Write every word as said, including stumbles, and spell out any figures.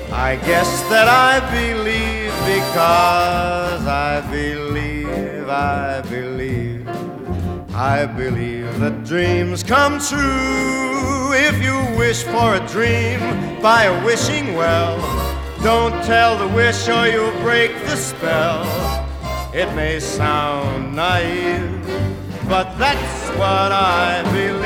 I guess that I believe because I believe, I believe, I believe that dreams come true. If you wish for a dream by a wishing well, don't tell the wish or you'll break the spell. It may sound naive, but that's what I believe.